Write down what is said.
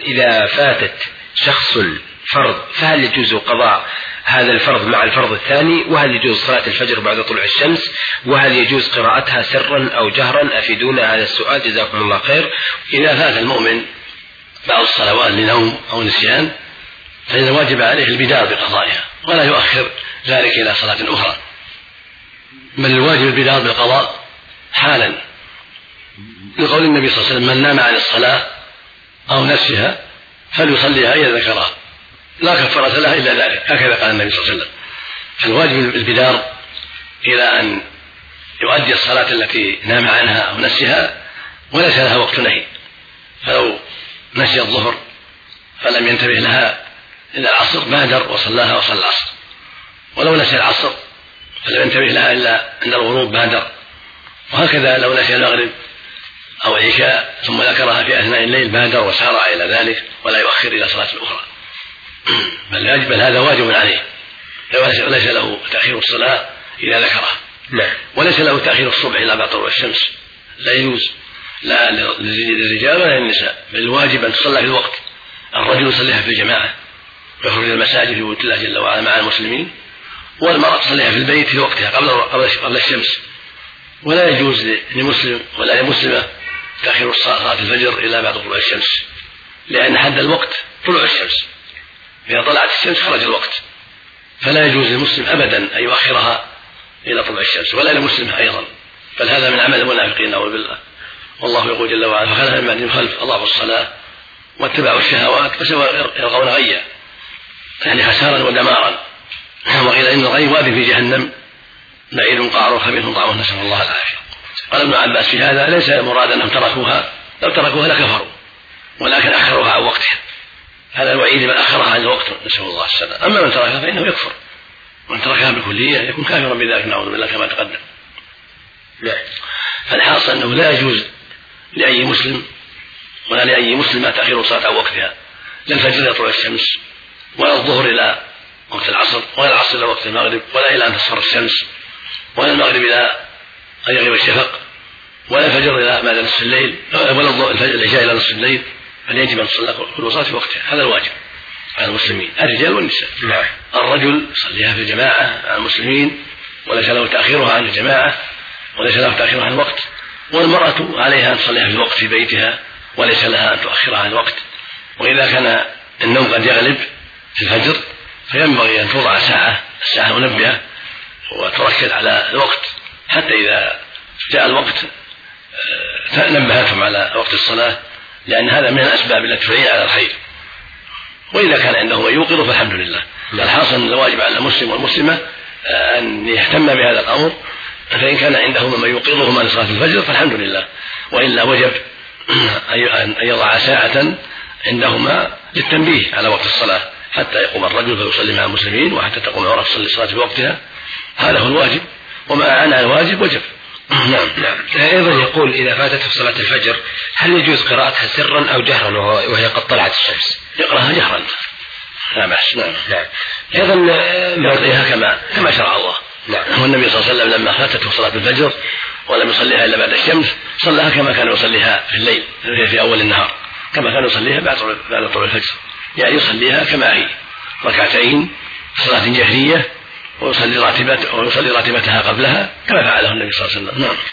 إذا فاتت شخص الفرض فهل يجوز قضاء هذا الفرض مع الفرض الثاني؟ وهل يجوز صلاة الفجر بعد طلوع الشمس؟ وهل يجوز قراءتها سرا أو جهرا؟ أفيدونا هذا السؤال جزاكم الله خير. إذا فات المؤمن بعض الصلوات لنوم أو نسيان فإن الواجب عليه البدار بقضائها ولا يؤخر ذلك إلى صلاة أخرى، بل الواجب البدار بالقضاء حالا، لقول النبي صلى الله عليه وسلم: من نام عن الصلاة أو نسيها فليصليها إذا ذكرها لا كفارة لها إلا ذلك، هكذا قال النبي صلى الله عليه وسلم. فالواجب البدار إلى أن يؤدي الصلاة التي نام عنها أو نسيها وليس لها وقت نهي، فلو نسي الظهر فلم ينتبه لها إلى العصر بادر وصلاها وصلى العصر، ولو نسي العصر فلم ينتبه لها إلا عند الغروب بادر، وهكذا لو نسي المغرب أو العشاء ثم ذكرها في أثناء الليل بادر وسارع إلى ذلك ولا يؤخر إلى صلاة أخرى، بل هذا واجب عليه، وليس له تأخير الصلاة إذا ذكرها، وليس له تأخير الصبح إلى بعد طلوع الشمس، لا يجوز لا للرجال ولا للنساء، بل الواجب أن تصلى في الوقت. الرجل يصليها في الجماعة ويخرج إلى المساجد في بيوت الله جل وعلا مع المسلمين، والمرأة تصليها في البيت في وقتها قبل الشمس، ولا يجوز لمسلم ولا لمسلمة تأخير صلاة الفجر إلى بعد طلوع الشمس، لأن حد الوقت طلوع الشمس، إذا طلعت الشمس خرج الوقت، فلا يجوز للمسلم أبدا أن يؤخرها إلى طلوع الشمس ولا للمسلمة أيضا، بل هذا من عمل المنافقين نعوذ بالله. والله يقول جل وعلا: فخلف من بعدهم خلف أضاعوا الصلاة واتبعوا الشهوات فسوف يلقون غيا، يعني خسارا ودمارا. وقيل إن الغي واد في جهنم بعيد قعر خبيث طعمه، نسأل الله العافية. قال ابن عباس في هذا: ليس المراد أنهم تركوها، لو تركوها لكفروا، ولكن أخروها عن وقتها، هذا الوعيد من أخرها عن الوقت، نسأل الله السلام. أما من تركها فإنه يكفر، ومن تركها بالكلية يكون كافرا بذلك نعوذ بالله كما تقدم. فالحاصل أنه لا يجوز لأي مسلم ولا لأي مسلمة تأخير الصلاة عن وقتها، لا الفجر إلى طلوع الشمس، ولا الظهر إلى وقت العصر، ولا العصر إلى وقت المغرب، ولا إلى أن تصفر الشمس، ولا المغرب إلى أن يغيب الشفق، ولا الفجر إلى بعد نصف الليل، ولا العشاء إلى نصف الليل، بل يجب أن تصلى كل صلاة في وقتها، هذا الواجب على المسلمين الرجال والنساء. الرجل يصليها في الجماعة على المسلمين وليس له تأخيرها عن الجماعة وليس له تأخيرها عن الوقت، والمرأة عليها أن تصليها في الوقت في بيتها وليس لها أن تؤخرها عن الوقت. وإذا كان النوم قد يغلب في الفجر فينبغي أن توضع الساعة منبهة وتركز على الوقت، حتى إذا جاء الوقت نبهتهم على وقت الصلاة، لأن هذا من الأسباب التي تعين على الخير. وإذا كان عنده من يوقظ فالحمد لله. الحاصل أن الواجب على المسلم والمسلمة أن يهتم بهذا الأمر، فإن كان عنده من يوقظهم عن صلاة الفجر فالحمد لله، وإلا وجب أن يضع ساعة عندهما للتنبيه على وقت الصلاة حتى يقوم الرجل فيصلي مع المسلمين، وحتى تقوم المرأة تصلي الصلاة في وقتها، هذا هو الواجب، وما أعان على الواجب وجب. نعم. أيضا يقول: إذا فاتته صلاة الفجر هل يجوز قراءتها سرا أو جهرا وهي قد طلعت الشمس؟ يقرأها جهرا لا بأس. نعم. أيضا يقضيها كما شرع الله. والنبي صلى الله عليه وسلم لما فاتته صلاة الفجر ولم يصليها إلا بعد الشمس صلىها كما كان يصليها في الليل في أول النهار، كما كان يصليها بعد طلوع الفجر، يعني يصليها كما هي ركعتين صلاة جهرية ويصلي راتبتها قبلها كما فعله النبي صلى الله عليه وسلم. نعم.